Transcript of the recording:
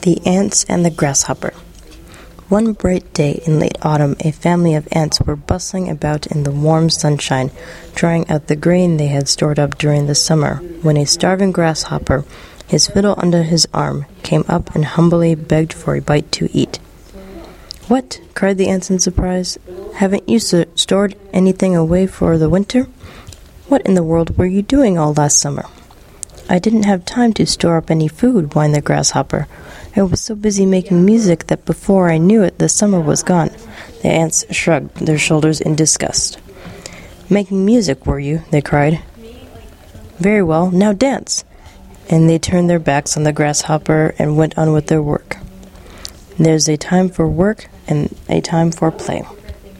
The Ants and the Grasshopper. One bright day in late autumn, a family of ants were bustling about in the warm sunshine, drying out the grain they had stored up during the summer, when a starving grasshopper, his fiddle under his arm, came up and humbly begged for a bite to eat. "What?" cried the ants in surprise. "Haven't you stored anything away for the winter? What in the world were you doing all last summer?" "I didn't have time to store up any food," whined the grasshopper. "I was so busy making music that before I knew it, the summer was gone." The ants shrugged their shoulders in disgust. "Making music, were you?" they cried. "Very well, now dance!" And they turned their backs on the grasshopper and went on with their work. There's a time for work and a time for play.